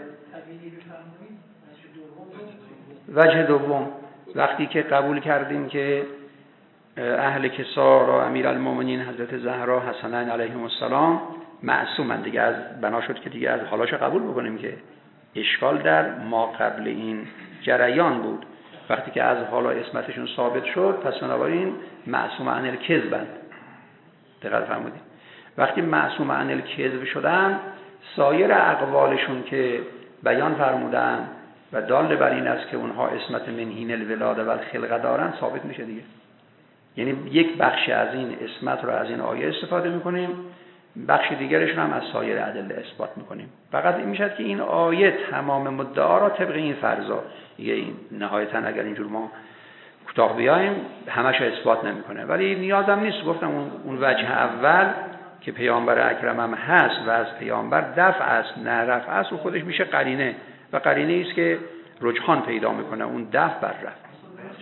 وجه دوم وقتی که قبول کردیم که اهل کسا را امیرالمومنین حضرت زهرا حسنین علیهم السلام معصومند، دیگه از بنا شد که دیگه از حالاشو قبول بکنیم که اشکال در ما قبل این جریان بود. وقتی که از حالا اسمتشون ثابت شد پس بنابراین معصوم عن الکذبند. دقت فرمودید؟ وقتی معصوم عن الکذب شدن سایر اقوالشون که بیان فرمودن و دال بر این است که اونها اسمت من حین الولاده و الخلقه دارن ثابت میشه دیگه. یعنی یک بخش از این اسمت رو از این آیه استفاده میکنیم، بخش دیگرش رو هم از سایر ادله اثبات میکنیم. فقط این میشه که این آیه تمام مدعا را طبق این فرضا دیگه این نهایتا اگر اینجور ما کوتاه بیایم همش اثبات نمیکنه، ولی نیازم نیست. گفتم اون اون وجه اول که پیامبر اکرم هم هست و از پیامبر دفع است نه رفع است و خودش میشه قرینه و قرینه است که رجحان پیدا میکنه اون دفع بر رفع.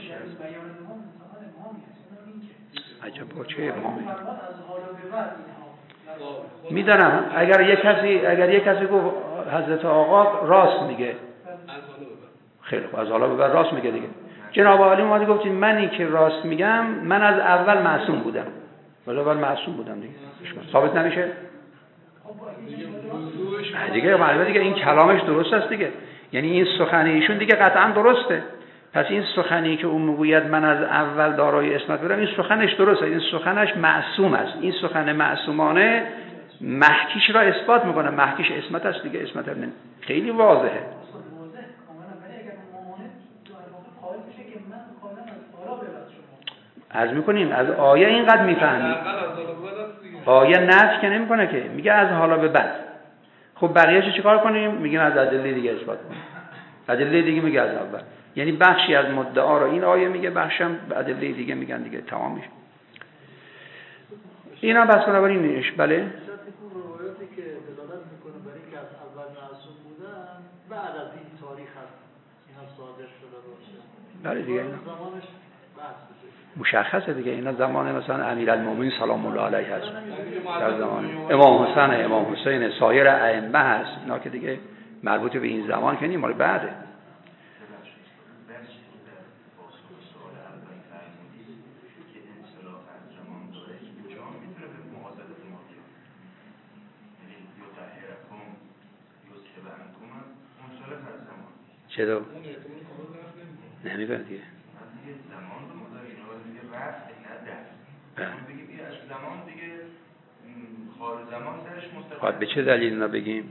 عجب با چه امامی میدانم اگر یک کسی اگر یک کسی گفت حضرت آقا راست میگه خیلی خوب از حالا به بعد راست میگه دیگه. جناب عالی اومد گفتین منی که راست میگم من از اول معصوم بودم، ولی اول معصوم بودم دیگه ثابت نمیشه دیگه. معلومه دیگه این کلامش درست است دیگه، یعنی این سخن ایشون دیگه قطعا درسته. پس این سخنی که اون میگوید من از اول دارای اسمت بودم این سخنش درسته، این سخنش معصوم است. این سخن معصومانه محکیش را اثبات میکنه، محکیش اسمت است دیگه. اسمت من خیلی واضحه. عرض میکنیم از آیه اینقدر میفهمیم، آیه نفی که نمیکنه که میگه از حالا به بعد. خب بقیه‌اشو چیکار کنیم؟ میگیم از ادله دیگه اثبات کنیم، ادله دیگه میگه از اول. یعنی بخشی از مدعا رو این آیه میگه، بخشم ادله دیگه میگن دیگه تمام میشه. اینا بس بنابراین نیش. بله روایاتی که دلالت میکنه برای اینکه از اول معصوم بودن بعد از این تاریخ هست اینا صادر شده باشه. بله دیگه اینا زمانش بحث مشخصه دیگه. اینا زمان مثلا امیرالمومنین سلام الله علیه هست، در زمان امام حسین، امام حسین، سایر ائمه هست. اینا که دیگه مربوط به این زمان که نیم، مال بعده. چرا؟ نمیگه دیگه. خواهد به چه دلیل اینا بگیم؟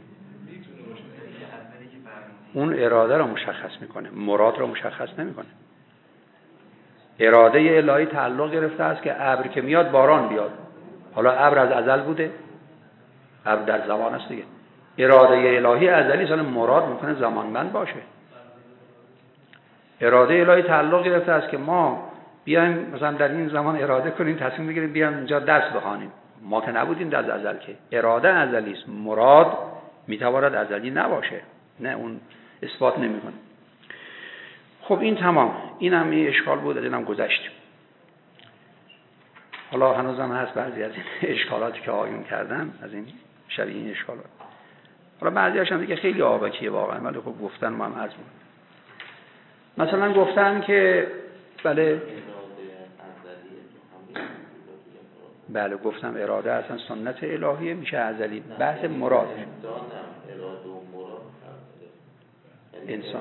اون اراده را مشخص میکنه، مراد را مشخص نمیکنه. اراده الهی تعلق گرفته است که ابر که میاد باران بیاد. حالا ابر از ازل بوده، ابر در زمان است دیگه. اراده الهی ازلی سال مراد میکنه زمانمند باشه. اراده الهی تعلق گرفته است که ما بیایم مثلا در این زمان اراده کنیم، تصمیم بگیریم بیایم اینجا درس بخوانیم. ما که نبودیم در ازل که. اراده ازلی است، مراد میتواند ازلی نباشه. نه اون اثبات نمیکنه. خب این تمام. این هم یه اشکال بود، از اینم گذشتیم. حالا هنوزم هست بعضی از این اشکالاتی که آیون کردم، از این شبیه این اشکالات. حالا بعضی هاشون دیگه خیلی آبکیه واقعا، ولی خب گفتن ما هم عرض بود. مثلا گفتن که بله بله گفتم اراده اصلا سنت الهیه، میشه ازلی. بحث مراد اراده و مراد انسان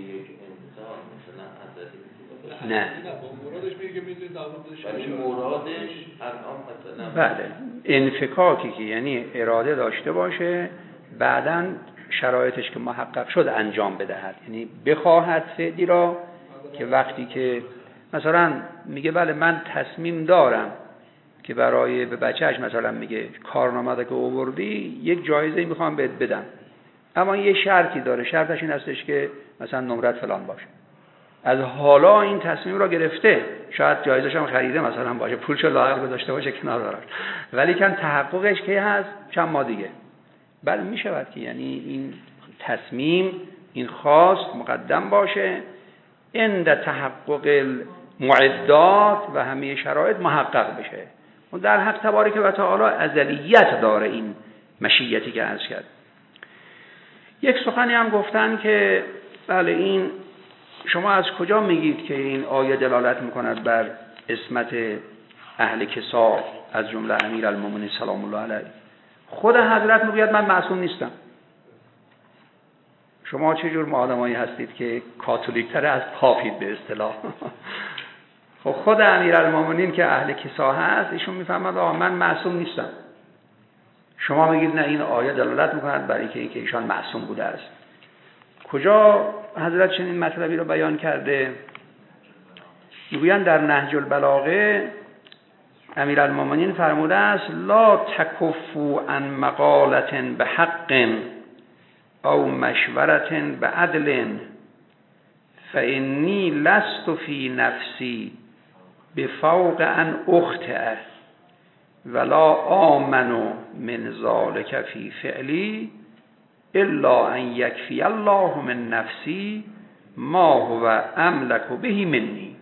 نه نه مرادش میگه که میتونه در مورد مرادش الان مثلا بله انفکاکی که یعنی اراده داشته باشه بعداً شرایطش که محقق شد انجام بدهد، یعنی بخواهد فعلی را که وقتی که مثلا میگه بله من تصمیم دارم که برای به بچهش مثلا میگه کارنامه که آوردی یک جایزه میخوام بهت بدم، اما یه شرطی داره، شرطش این هستش که مثلا نمرت فلان باشه. از حالا این تصمیم را گرفته، شاید جایزش هم خریده مثلا باشه، پولشو لاغر گذاشته باشه کنار داره، ولی کن تحققش که هست چند ماه دیگه. بله میشود که یعنی این تصمیم این خواست مقدم باشه عند تحقق المعدات و همه شرایط محقق بشه. و در حق تبارک و تعالی ازلیت داره این مشیتی که عرض کرد. یک سخنی هم گفتن که بله این شما از کجا میگید که این آیه دلالت میکند بر عصمت اهل کسا از جمله امیرالمومنین سلام الله علیه؟ خود حضرت میگوید من معصوم نیستم. شما چه جور آدمایی هستید که کاتولیک‌تر از پاپید به اصطلاح؟ خب خود امیرالمومنین که اهل کسا هست ایشون میفهمد آقا من معصوم نیستم. شما میگید نه این آیه دلالت میکند بر اینکه اینکه ایشان معصوم بوده است. کجا حضرت چنین مطلبی رو بیان کرده؟ میگویند در نهج البلاغه امیرالمومنین فرموده است لا تکفوا عن مقالة بحق او مشورة بعدل فإنی لست فی نفسی بفوق ان اخطئ ولا آمن من ذلك فی فعلی الا ان یکفی الله من نفسی ما هو املک به منی.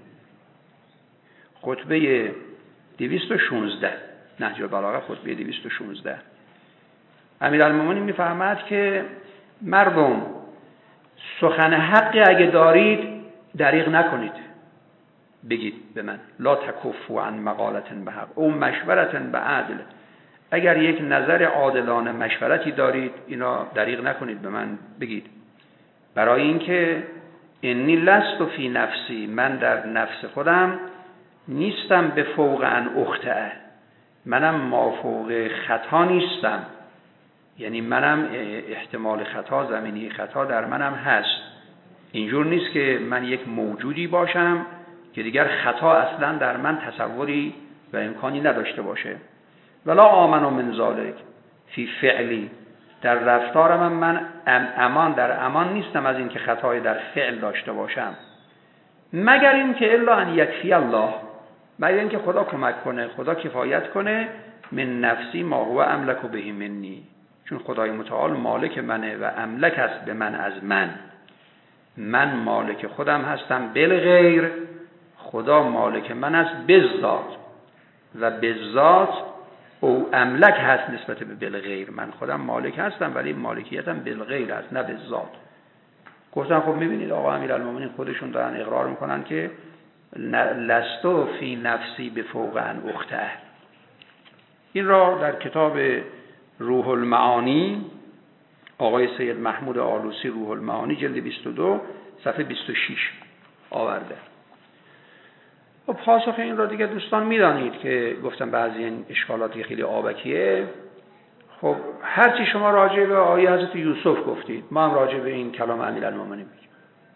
خطبه دویست و شانزده نهج البلاغه، خطبه دویست و شانزده. امیرالمومنین میفرماید که مردم سخن حقی اگه دارید دریغ نکنید، بگید به من لا تکفوا عن مقالة بحق او مشورة بعدل، اگر یک نظر عادلانه مشورتی دارید اینا دریغ نکنید به من بگید، برای اینکه انی لست فی نفسی، من در نفس خودم نیستم به فوق ان اخطئ، منم مافوق خطا نیستم، یعنی منم احتمال خطا زمینی خطا در منم هست. اینجور نیست که من یک موجودی باشم که دیگر خطا اصلا در من تصوری و امکانی نداشته باشه. ولا آمن من ذلک فی فعلی، در رفتارم من امان در امان نیستم از این که خطای در فعل داشته باشم، مگر این که الا ان یکفی الله، مگر این که خدا کمک کنه، خدا کفایت کنه، من نفسی ما هو املک به منی، چون خدای متعال مالک منه و املک است به من از من، من مالک خودم هستم بالغیر، خدا مالک من است بالذات و بالذات او املک هست نسبت به بالغیر، من خودم مالک هستم ولی مالکیتم بالغیر است نه بالذات. گفتن خب میبینید آقا امیرالمومنین خودشون دارن اقرار میکنن که لستو فی نفسی به فوق ان اخطئ. این را در کتاب روح المعانی آقای سید محمود آلوسی روح المعانی جلد بیست و دو صفحه بیست و شش آورده. و پاسخ این را دیگه دوستان میدانید که گفتم بعضی این اشکالاتی خیلی آبکیه. خب هرچی شما راجع به آیه حضرت یوسف گفتید ما هم راجع به این کلام امیرالمومنین میگیم.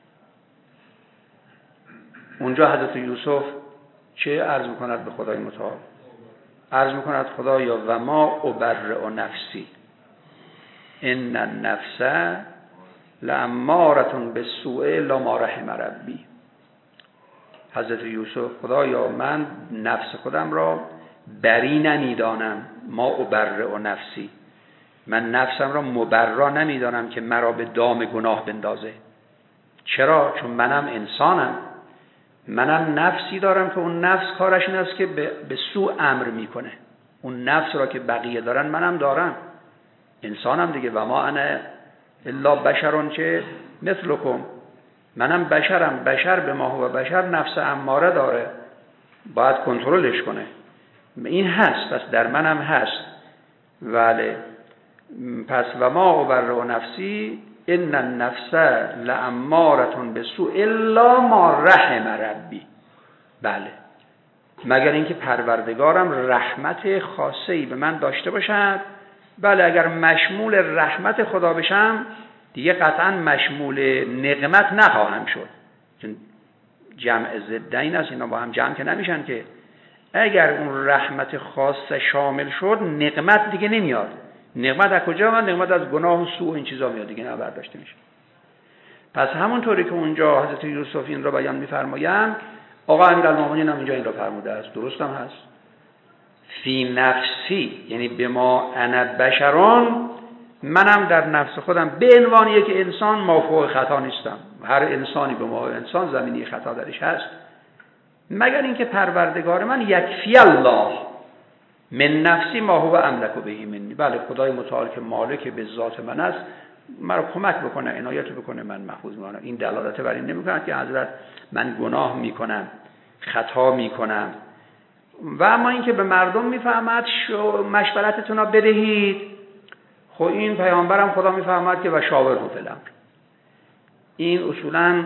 اونجا حضرت یوسف چه عرض میکند به خدای متعال؟ عرض میکند خدایا و ما ابرئ نفسی ان النفس لاماره بالسوء الا ما رحم ربی. حضرت یوسف خدایا من نفس خودم را بری نمیدانم، ما ابرئ نفسی، من نفسم را مبرا نمیدانم که مرا به دام گناه بندازه. چرا؟ چون منم انسانم، منم نفسی دارم که اون نفس کارش این است که به, به سوء امر میکنه. اون نفس را که بقیه دارن منم دارم، انسانم دیگه. و ما انا الا بشرون چه مثلکم، منم بشرم، بشر به ما هو بشر نفس اماره داره، باید کنترلش کنه. این هست، پس در منم هست. ولی پس و ما ابرئ نفسی ان النفس لاماره بسوء الا ما رحم ربی. بله، مگر اینکه پروردگارم رحمت خاصه‌ای به من داشته باشد. بله، اگر مشمول رحمت خدا بشم دیگه قطعا مشمول نقمت نخواهم شد، چون جمع ضدین است، اینا با هم جمع که نمیشن که. اگر اون رحمت خاص شامل شد نقمت دیگه نمیاد. نقمت از کجا میاد؟ نقمت از گناه و سوء این چیزا میاد دیگه، نه برداشته میشه. پس همونطوری که اونجا حضرت یوسف این رو بیان میفرمایند، آقا امیرالمومنین هم اینجا این رو فرموده است، درست هم هست. فی نفسی، یعنی به ما انا بشران، منم در نفس خودم به عنوان یک انسان مافوق خطا نیستم. هر انسانی به ما انسان زمینی خطا درش هست، مگر اینکه پروردگار من یکفی الله من نفسی ما هو املک بهی منی. بله، خدای متعال که مالک به ذات من است مرا کمک بکنه، عنایت بکنه، من محفوظ میمونم. این دلالت بر این نمیکنه که حضرت من گناه میکنم، خطا میکنم. و اما اینکه به مردم میفهمد مشورتتون را بدهید، خب این پیامبرم خدا میفهمد که و شاورهم فی الامر. این اصولا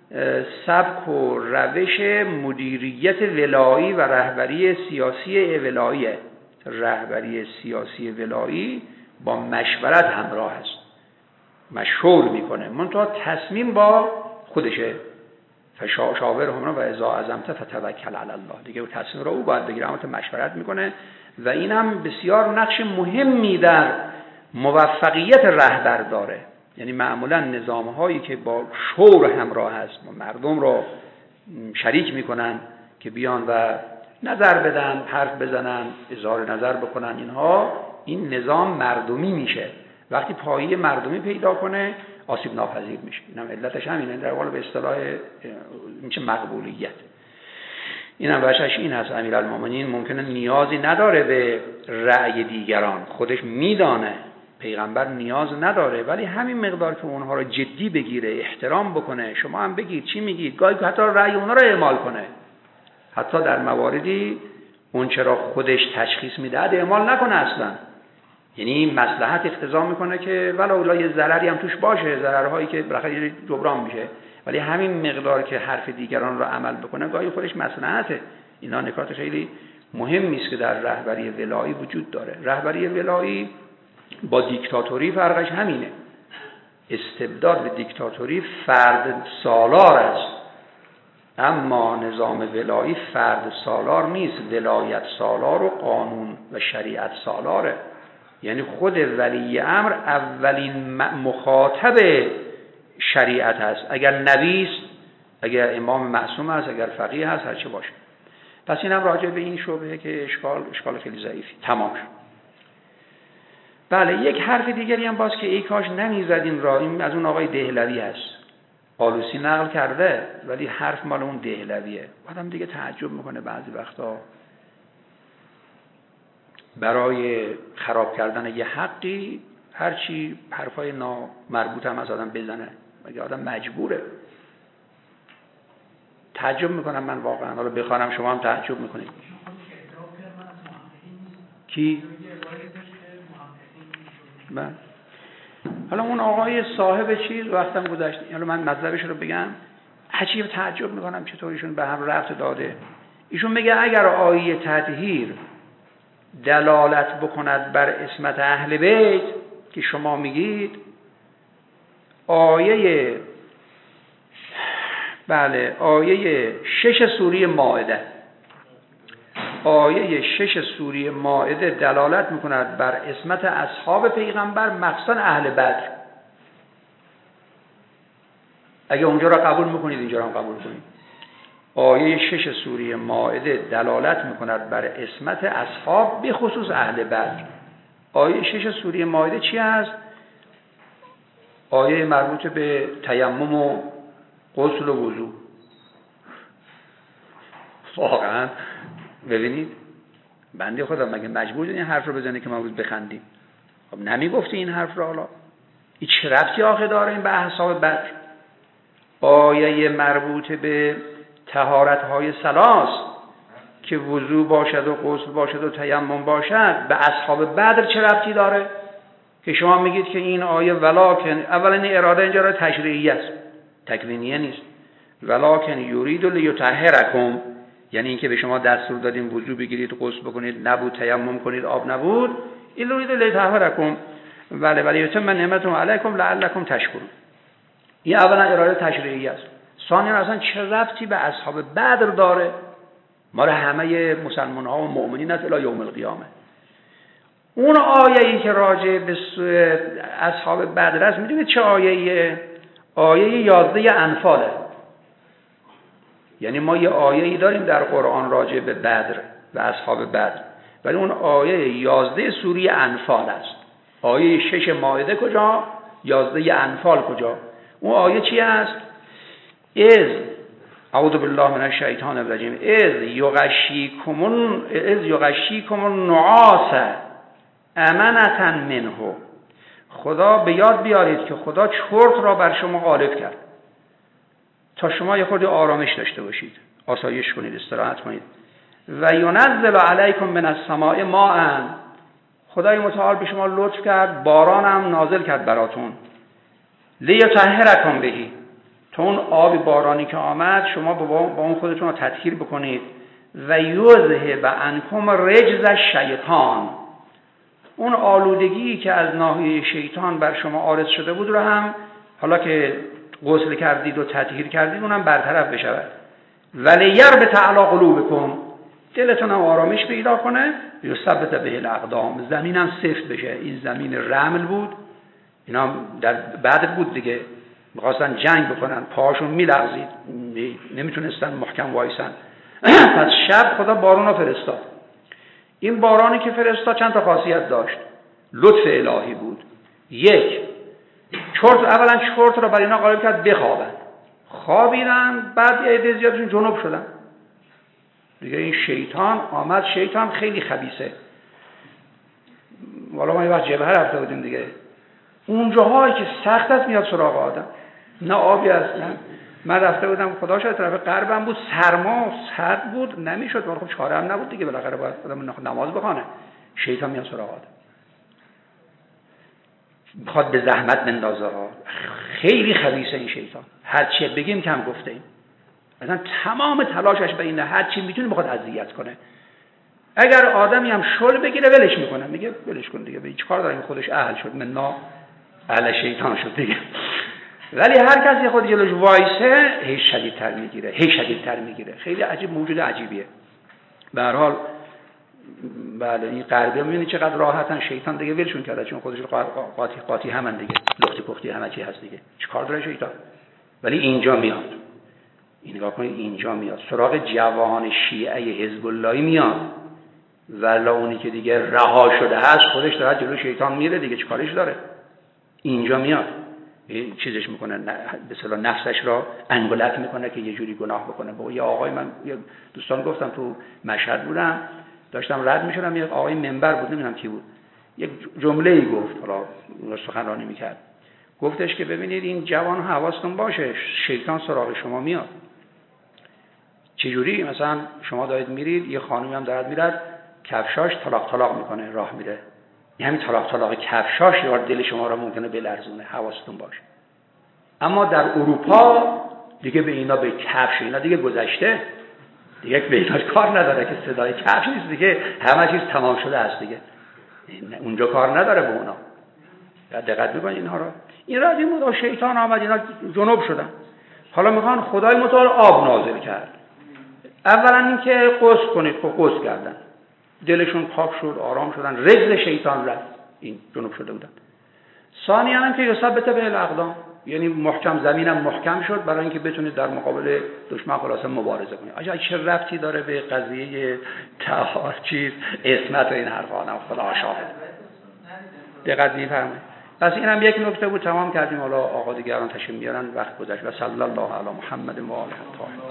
سبک و روش مدیریت ولایی و رهبری سیاسی ولاییه. رهبری سیاسی ولایی با مشورت همراه است، مشور میکنه، منتها تصمیم با خودشه. فشاورهم و اذا عزمت فتوکل علی الله. دیگه تصمیم رو او باید بگیره، اما مشورت میکنه. و این هم بسیار نقش مهمی در موفقیت رهبر داره. یعنی معمولا نظام هایی که با شور همراه هست، مردم رو شریک میکنن که بیان و نظر بدن، حرف بزنن، اظهار نظر بکنن، اینها این نظام مردمی میشه. وقتی پایه مردمی پیدا کنه آسیب ناپذیر میشه. اینم علتش همینه، در واقع به اصطلاح میشه مقبولیت. اینم وجهش این هست امیرالمومنین ممکنه نیازی نداره به رأی دیگران، خودش میدانه پیغمبر نیاز نداره، ولی همین مقدار که اونها رو جدی بگیره، احترام بکنه، شما هم بگید چی میگید، گاهی حتی رأی اونها رو اعمال کنه، حتی در مواردی اون چرا خودش تشخیص میده اعمال نکنه اصلا. یعنی مصلحت اقتضا میکنه که ولو یه ضرری هم توش باشه، ضررهایی که بالاخره جبران میشه، ولی همین مقدار که حرف دیگران رو عمل بکنه گاهی خودش مصلحته. اینا نکات خیلی مهمی است که در رهبری ولایی وجود داره. رهبری ولایی با دیکتاتوری فرقش همینه. استبداد به دیکتاتوری فرد سالار است، اما نظام ولایی فرد سالار نیست، ولایت سالار و قانون و شریعت سالاره. یعنی خود ولی امر اولین مخاطب شریعت هست، اگر نبی است، اگر امام معصوم است، اگر فقیه هست، هر چه باشه. پس اینم راجع به این شبهه که اشکال اشکال خیلی ضعیفی تمام شد. بله، یک حرف دیگری هم باز که ای کاش نمیزدیم را، این از اون آقای دهلوی هست. آلوسی نقل کرده ولی حرف مال اون دهلویه. آدم دیگه تعجب میکنه بعضی وقتا برای خراب کردن یه حقی هرچی حرفای نامربوط هم از آدم بزنه، مگه آدم مجبوره؟ تعجب میکنم من واقعا، حالا بخوانم شما هم تعجب میکنید. کی؟ بله. حالا اون آقای صاحب چیز وقتم گذشت، حالا من مطلبش رو بگم. عجیب تعجب میکنم چطور ایشون به هم ربط داده. ایشون میگه اگر آیه تطهیر دلالت بکند بر عصمت اهل بیت که شما میگید، آیه بله آیه شش سوره مائده آیه شش سوره مائده دلالت میکند بر عصمت اصحاب پیغمبر مخصوصا اهل بدر. اگه اونجا را قبول میکنید اینجا را هم قبول کنید. آیه شش سوره مائده دلالت میکند بر عصمت اصحاب به خصوص اهل بدر. آیه شش سوره مائده چی است؟ آیه مربوط به تیمم و غسل و وضو. واقعا ببینید بنده خدا مگه مجبور این حرف رو بزنه که ما روز بخندیم؟ خب نمیگفتی این حرف رو؟ حالا این چه ربطی آخه داره این به احساب بدر؟ آیه مربوط به طهارت های ثلاث که وضو باشد و غسل باشد و تیمم باشد به اصحاب بدر چه ربطی داره؟ که شما میگید که این آیه ولکن، اولا این اراده اینجا را تشریعی است، تکوینیه نیست. ولکن یرید لیطهرکم، یعنی اینکه به شما دستور دادیم وضو بگیرید، غسل بکنید، نبود تیمم کنید، آب نبود، این یرید لیطهرکم ولی ولی یتم نعمتم علیکم لعلکم تشکرون. این اولا اراده تشریعی است. ثانیا اصلا چه ربطی به اصحاب بدر داره؟ ما را همه مسلمان ها و مؤمنین است الی یوم القیامه. اون آیه ای که راجع به اصحاب بدر است، میدونید چه آیه ایه؟ آیه یازده انفاله. یعنی ما یه آیه ای داریم در قرآن راجع به بدر و اصحاب بدر، ولی اون آیه یازده سوره انفال است. آیه شش مائده کجا؟ یازده انفال کجا؟ اون آیه چی است؟ از اعوذ بالله من الشیطان الرجیم از یغشیکم از یغشیکم النعاس امنة منه. خدا به یاد بیارید که خدا چرت را بر شما غالب کرد تا شما یه خورده آرامش داشته باشید، آسایش کنید، استراحت کنید. و ینزل علیکم من السماء ماء، خدای متعال به شما لطف کرد، باران هم نازل کرد براتون. لیطهرکم بهی، تا اون آب بارانی که آمد شما با اون خودتون رو تطهیر بکنید. و یذهب عنکم رجز الشیطان، اون آلودگی که از ناحیه شیطان بر شما عارض شده بود رو هم حالا که غسل کردید و تطهیر کردید اونم برطرف بشود. ولی یربط علی قلوبکم، دلتون هم آرامش پیدا کنه. یثبت به الاقدام، زمینم سفت بشه. این زمین رمل بود، اینا در بعد بود دیگه، می‌خواستن جنگ بکنن، پاهاشون میلغزید، نمیتونستن محکم وایسن. پس شب خدا بارون رو فرستاد. این بارانی که فرستاد چند تا خاصیت داشت. لطف الهی بود. یک، چرت، اولا چرت رو بر اینا غالب کرد بخوابن. خوابیدن، بعد یه عده زیادشون جنوب شدن. دیگه این شیطان آمد. شیطان خیلی خبیثه. والا ما یه وقت جبهه رفته بودیم دیگه، اونجاهایی که سخت است میاد سراغ آدم، نه آبی است نه. من رفته بودم خدا شاید طرف غربم بود، سرما سرد بود، نمیشد، ولی خب چاره هم نبود دیگه، بالاخره باید آدم نماز بخونه. شیطان میاد سراغ آدم، میخواد به زحمت بندازه ها. خیلی خبیثه این شیطان، هر چی بگیم کم گفته ایم. مثلا تمام تلاشش به اینه هر چی میتونه میخواد اذیت کنه. اگر آدمی هم شل بگیره ولش میکنه، میگه ولش کن دیگه، به هیچ کار داریم، خودش اهل شد، منا اهل شیطان شد دیگه. ولی هر کسی خود جلوش وایسه هی شدیدتر میگیره، هی شدیدتر میگیره. خیلی عجیب، موجود عجیبیه. به هر حال بله این غربی هم میبینی چقدر راحتن، شیطان دیگه ولشون کرده، چون خودش قاطی قاطی همن دیگه، لختی پختی همه چی هست دیگه، چیکار داره شیطان؟ ولی اینجا میاد، این نگاه کنید، اینجا میاد سراغ جوان شیعه حزب اللهی میاد، ولی اونی که دیگه رها شده هست خودش داره جلو شیطان میره دیگه، چیکارش داره؟ اینجا میاد این چیزش میکنه، به اصطلاح نفسش را انگولک میکنه که یه جوری گناه بکنه. با یه آقای، من یه دوستان گفتم تو مشهد بودم، داشتم رد میشدم، یه آقای منبر بود، نمیدونم کی بود، یک جمله‌ای گفت، حالا سخنرانی میکرد، گفتش که ببینید این جوان حواستون باشه، شیطان سراغ شما میاد. چجوری؟ مثلا شما دارید میرید، یه خانومی هم دارد میرد، کفشاش طلاق طلاق میکنه، راه میره، همین طلاق طلاق کفشاش یار دل شما را ممکنه بلرزونه، حواستون باشه. اما در اروپا دیگه به اینا، به کفش اینا دیگه گذشته، دیگه به اینا کار نداره که صدای کفش نیست دیگه، همه چیز تمام شده است دیگه، اونجا کار نداره به اونا. دقت بکنید اینها را. این را دیدیم بود شیطان آمد، اینا جنوب شدن، حالا میخوان خدای متعال آب نازل کرد. اولا این که غسل کنید، خب غسل کردن، دلشون پاک شد، آرام شدن، رجز شیطان رفت، این جنوب شده بودن. ثانیاً هم که یثبت به الاقدام، یعنی محکم، زمینم محکم شد برای اینکه بتونید در مقابل دشمن خلاصه مبارزه کنید. آجا چه ربطی داره به قضیه طهار چیز اسمت و این حرفا؟ نه خدا شاهد. دقت می‌فرمایید. پس اینم یک نکته بود، تمام کردیم. حالا آقا دیگران تشریف میارن، وقت گذشت. و صلی الله علی محمد و آله الطاهرین.